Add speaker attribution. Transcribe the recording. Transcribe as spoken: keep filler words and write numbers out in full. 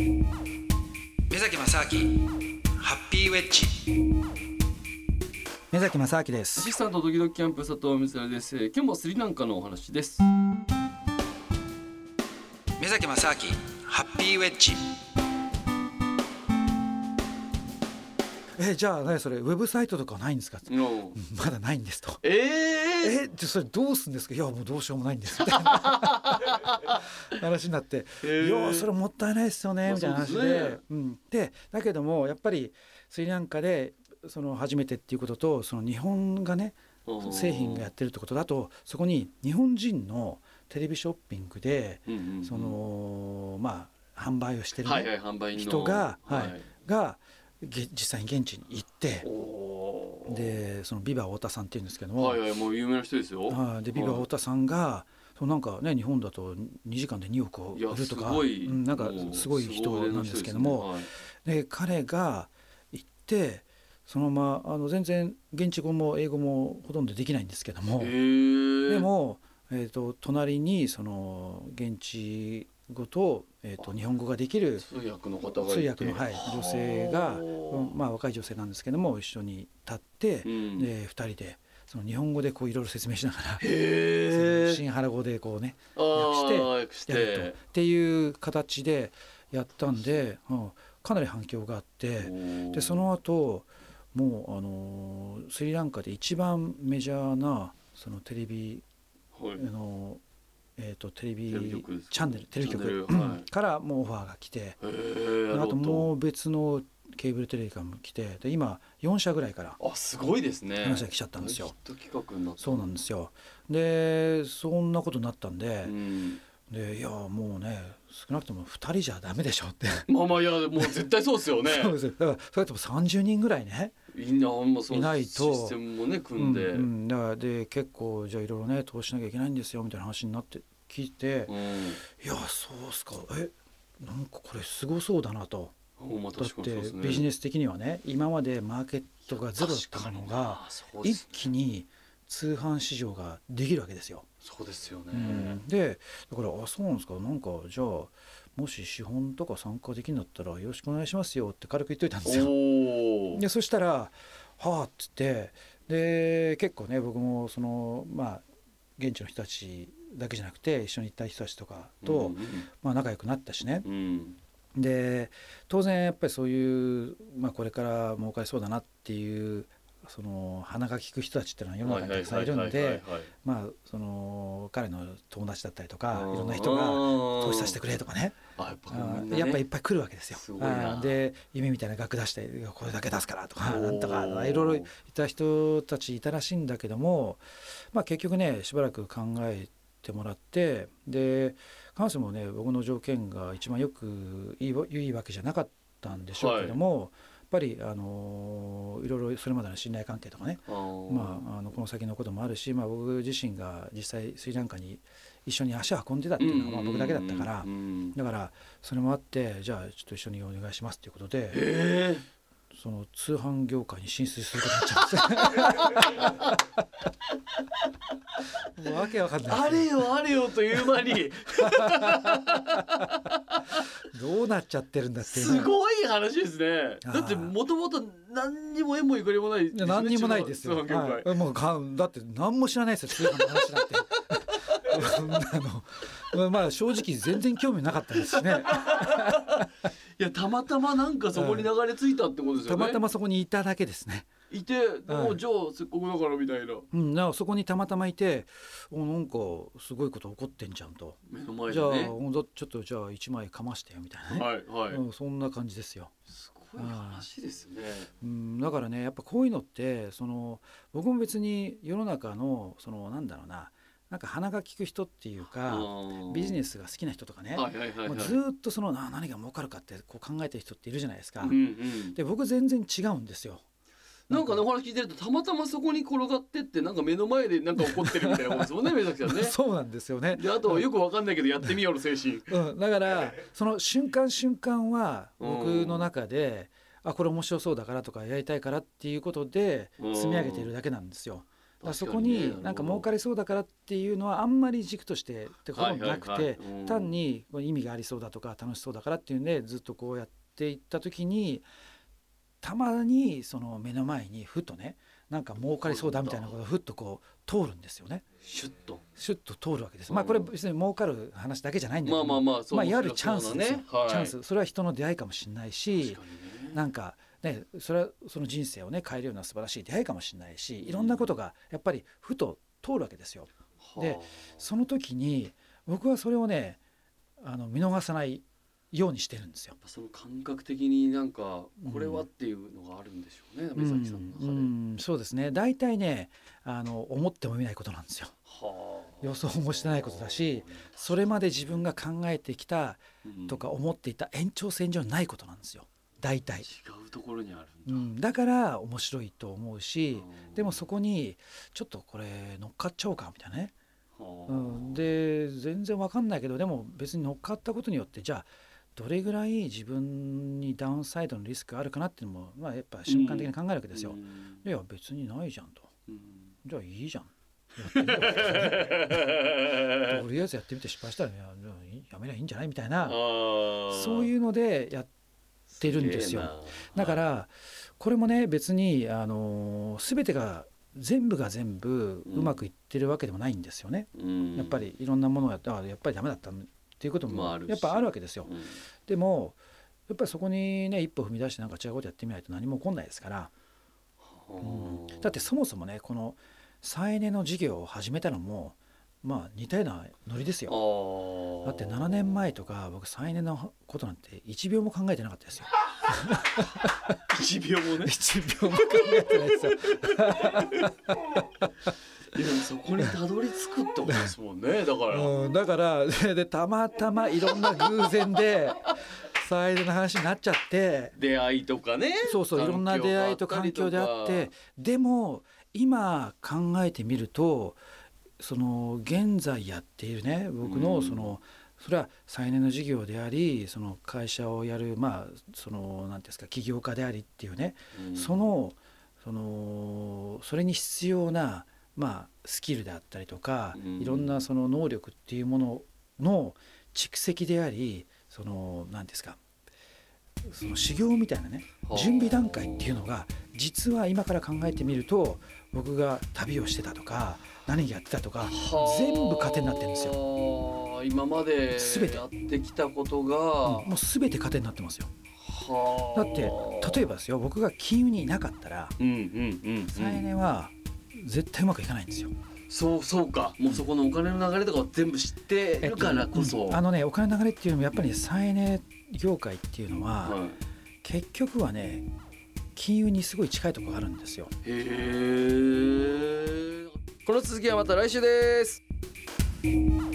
Speaker 1: 目崎正明ハッピーウェッジ。目崎正明で
Speaker 2: ア
Speaker 1: す。
Speaker 2: シスタントドキドキキャンプ佐藤光です。今日もスリランカのお話です。
Speaker 1: 目崎正明ハッピーウェッジ。えじゃあ何それウェブサイトとかないんですか。
Speaker 2: の
Speaker 1: まだないんですと。
Speaker 2: えー、
Speaker 1: えじゃそれどうすんですか。いやもうどうしようもないんですみたいな話になって、
Speaker 2: えー、
Speaker 1: いやそれもったいないですよね、
Speaker 2: まあ、
Speaker 1: みたいな話で、
Speaker 2: そうですね。
Speaker 1: うん、でだけどもやっぱりスリランカでその初めてっていうことと、その日本がね製品がやってるってことだと、そこに日本人のテレビショッピングで、うんうんうん、そのまあ販売をしてる、ね、
Speaker 2: はいはい、販売の
Speaker 1: 人が、はいはい、が実際に現地に行って、でそのビバ太田さんっていうんですけども、
Speaker 2: はいはい、もう有名な人ですよ。
Speaker 1: はい、でビバ太田さんがそのなんかね日本だとにじかんでにおくを売るとか、うん、なんかすごい人なんですけども、で、ね、はい、で彼が行ってそのままあの全然現地語も英語もほとんどできないんですけども、でも、えーと、隣にその現地語と、えーと、日本語ができる
Speaker 2: 通訳の方がいて、
Speaker 1: 通訳の、はい、女性が、まあ、若い女性なんですけども一緒に立って、うん、でふたりでその日本語でこういろいろ説明しながら、へシンハラ語でこうね訳してやるとっていう形でやったんで、うん、かなり反響があって、でその後もうあのスリランカで一番メジャーなそのテレビ、はい、あのえー、とテレビチャンネルテレビ局、はい、からもうオファーが来て、あともう別のケーブルテレビからも来て、で今よんしゃぐらいから
Speaker 2: あすごいですね
Speaker 1: 話が来ちゃったんですよ。
Speaker 2: ヒット企画になった。
Speaker 1: そうなんですよ。でそんなことになったんで、うん、でいやもうね少なくともふたりじゃダメでしょって
Speaker 2: まあまあいやもう絶対そうですよね
Speaker 1: そうですよ。だからそれともさんじゅうにんぐらいね
Speaker 2: いな、まあ、そ
Speaker 1: いないと
Speaker 2: システムもね組んで、
Speaker 1: うんうん、だからで結構じゃあいろいろね投資しなきゃいけないんですよみたいな話になって聞いて、うん、いやそうっすか、えなんかこれすごそうだなと。
Speaker 2: まあ、
Speaker 1: だってビジネス的にはね今までマーケットがゼロだったのが一気に通販市場ができるわけですよ。
Speaker 2: そうですよね、うん、
Speaker 1: でだからあそうなんですか、なんかじゃあもし資本とか参加できるんだったらよろしくお願いしますよって軽く言っといたんですよ。でそしたらはあっつってで結構ね僕もそのまあ現地の人たちだけじゃなくて一緒に行った人たちとかと、うんうん、まあ、仲良くなったしね、うん、で当然やっぱりそういう、まあ、これから儲かりそうだなっていうその鼻が利く人たちっていうのは世の中にたくさんいるんで、まあその彼の友達だったりとかいろんな人が投資させてくれとかね、あやっぱねやっぱいっぱい来るわけですよ。すごいな。で夢みたいな額出してこれだけ出すからとかなんとかいろいろいた人たちいたらしいんだけども、まあ、結局ねしばらく考えてもらって、で彼女もね僕の条件が一番よくいい、いいわけじゃなかったんでしょうけども、はい、やっぱり、あのー、いろいろそれまでの信頼関係とかね、まあ、あのこの先のこともあるし、まあ、僕自身が実際スリランカに一緒に足を運んでたっていうのはまあ僕だけだったから、だからそれもあってじゃあちょっと一緒にお願いしますっていうことでその通販業界に進出することになっちゃうんですもうわけわかんない。
Speaker 2: あれよあれよという間に
Speaker 1: どうなっちゃってるんだっていう、
Speaker 2: すごい話ですね。だってもともと何にも縁もゆかりもないです、ね、
Speaker 1: 何にもないですよ、はい、もうかだって何も知らないですよ通販の話なんてあの、まあ、正直全然興味なかったですしね
Speaker 2: いやたまたまなんかそこに流れ着いたってことですよね、
Speaker 1: たまたまそこにいただけですね。い
Speaker 2: て、もうじゃあせっかくだからみたいな、
Speaker 1: うん、なそこにたまたまいておなんかすごいこと起こってんじゃんと、
Speaker 2: 目の前でね、
Speaker 1: じゃあちょっとじゃあいちまいかましてよみたいなね、はいはい、うん、そんな感じですよ。
Speaker 2: すごい話ですね、
Speaker 1: うん、だからねやっぱこういうのってその僕も別に世の中のそのなんだろうななんか鼻が利く人っていうかビジネスが好きな人とかね、はいはいはいはい、もうずっとそのな何が儲かるかってこう考えてる人っているじゃないですか、うんうん、で僕全然違うんですよ。
Speaker 2: なんかねお話聞いてるとたまたまそこに転がってってなんか目の前でなんか起こってるみたいなことですもんね目崎さんね
Speaker 1: そうなんですよね。
Speaker 2: であとはよく分かんないけどやってみようの精神、
Speaker 1: うん、だからその瞬間瞬間は僕の中であこれ面白そうだからとかやりたいからっていうことで積み上げているだけなんですよ。 だそこになんか儲かりそうだからっていうのはあんまり軸としてってこともなくて、単に意味がありそうだとか楽しそうだからっていうんでずっとこうやっていった時に、たまにその目の前にふとね、なんか儲かりそうだみたいなことがふっとこう通るんですよね。
Speaker 2: シュッと
Speaker 1: シュッと通るわけです。まあこれ別に儲かる話だけじゃないんだけど、
Speaker 2: まあまあまあ、
Speaker 1: まあいわゆるチャンスですよ、
Speaker 2: はい、
Speaker 1: チャンス。それは人の出会いかもしれないし、
Speaker 2: 確かにね、
Speaker 1: なんかね、それはその人生をね変えるような素晴らしい出会いかもしれないし、いろんなことがやっぱりふと通るわけですよ。でその時に僕はそれをね、あの見逃さないようにしてるんですよ。
Speaker 2: その感覚的になんかこれはっていうのがあるんでしょうね、うん、目崎さんの中で、うん、
Speaker 1: そうですね。大体ね、あの思ってもみないことなんですよ。はあ、予想もしてないことだし、それまで自分が考えてきたとか思っていた延長線上ないことなんですよ。大体違
Speaker 2: うところにあるんだ、
Speaker 1: うん、だから面白いと思うし、でもそこにちょっとこれ乗っかっちゃおうかみたいなね、うん、で全然わかんないけど、でも別に乗っかったことによってじゃあどれぐらい自分にダウンサイドのリスクがあるかなっていうのも、まあ、やっぱ瞬間的に考えるわけですよ、うん、いや別にないじゃんと、うん、じゃあいいじゃんとりあえずやってみて失敗したら、ね、やめりゃいいんじゃないみたいな、そういうのでやってるんですよ。だからこれもね、別にあの全てが全部が全部うまくいってるわけでもないんですよね、うん、やっぱりいろんなものをやったらやっぱりダメだったっていうこともやっぱあるわけですよ、うん、でもやっぱりそこにね一歩踏み出してなんか違うことやってみないと何も起こんないですから、うん、だってそもそもねこの再エネの事業を始めたのもまあ似たようなノリですよ。だってななねんまえとか僕再エネのことなんていちびょうも考えてなかったですよ
Speaker 2: いちびょうもね
Speaker 1: いちびょうも考えてないですよ
Speaker 2: でもそこにたどり着くってことですもんね。だから、
Speaker 1: うん、だからででたまたまいろんな偶然で再エネの話になっちゃって、
Speaker 2: 出会いとかね、
Speaker 1: そうそういろんな出会いと環境であって、でも今考えてみるとその現在やっているね僕のその、うん、それは再エネの事業であり、その会社をやるまあその何ですか起業家でありっていうね、うん、そのそのそれに必要なまあスキルであったりとか、うん、いろんなその能力っていうものの蓄積であり、その何ですかその修行みたいなね準備段階っていうのが実は今から考えてみると僕が旅をしてたとか何やってたとか全部糧になってるんですよ。
Speaker 2: 今までやってきたことが、
Speaker 1: うん、もう全て糧になってますよ。だって例えばですよ、僕が金融にいなかったら、うんうんうんうん、再エネは絶対うまくいかないんですよ。
Speaker 2: そうそうか、もうそこのお金の流れとかを全部知ってるからこそ、
Speaker 1: えっとうん、あのねお金の流れっていうのもやっぱり再エネ業界っていうのは、はい、結局はね金融にすごい近いところがあるんですよ。
Speaker 2: へー。この続きはまた来週です。